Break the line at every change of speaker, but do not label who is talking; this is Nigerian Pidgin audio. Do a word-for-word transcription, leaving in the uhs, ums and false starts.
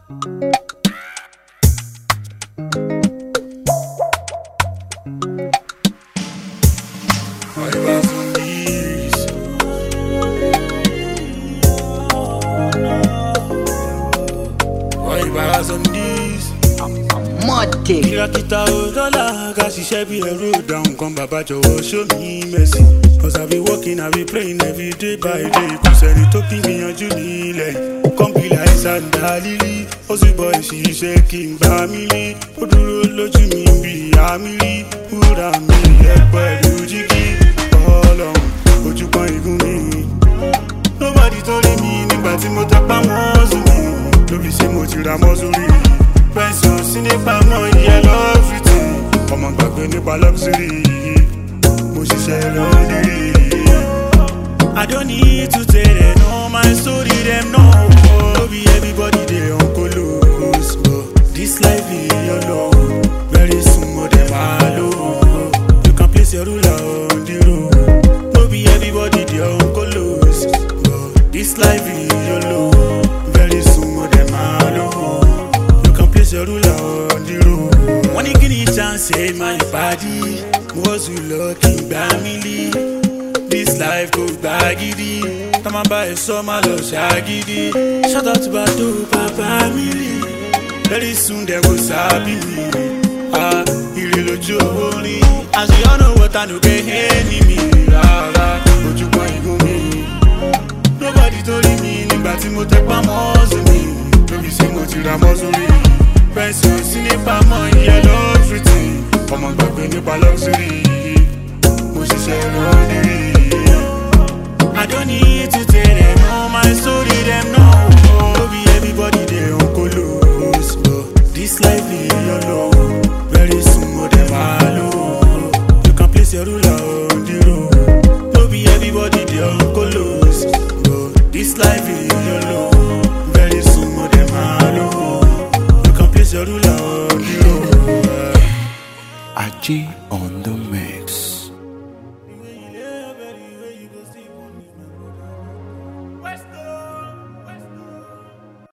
Kirakita o dollar, got ṣiṣẹ́ bí ẹrú dáhùn kan bàbá jọ̀wọ́ show me mercy. Cause I be working, I be praying every day by day. Kò sẹ́ni tó kí gbìyànjú nílẹ̀. Kọ́ńpìlà ìsàndà lílí, ó sì bọ̀ ìṣiṣẹ́ kí n gbà mí lé. Ó dúró lójú mi bí àmì rí. Wúrà mi yẹ pẹ̀lú jígí. Ọlọ́run ojú kan igun mi. Nobody tó rí mi nígbà tí mo tẹpá mọ́ọ́sù mi. Lóbi ṣé mo ti ra mọ́ọ́sù rí. Pension sí nípa mọ́ iye lọ́fìtì. Ọmọ gbàgbé nípa luxury. Mo ṣiṣẹ́ lọ́dírì. I don't need to tell them all my story, them know. No be everybody they on colos, but this life is your law. Very soon more them alone. You can place your ruler on the road. No be everybody they on colos, but this life is your law. Very soon more them alone. Your ruler on the road. One give me chance, say my body. Was you lucky, family? This life goes baggy. Come on by so my love shaggy. Shout out to Bado, Papa Mili. Very soon they go sabi me. Ah, you really jolly. As you all know what I know, get enemy. Ah, ah, but you can't go me. Nobody told me, but you take my muscle me. Don't be saying what you are muscle me. Pension sí nípa mọ́ iye lọ́fìtì. Ọmọ gbàgbé nípa luxury. Mo ṣiṣẹ́ lọ́dírì. I don't need to tell them all my story, them know. No be everybody they on colos, but this life is your law. Very soon more them alone. You can place your ruler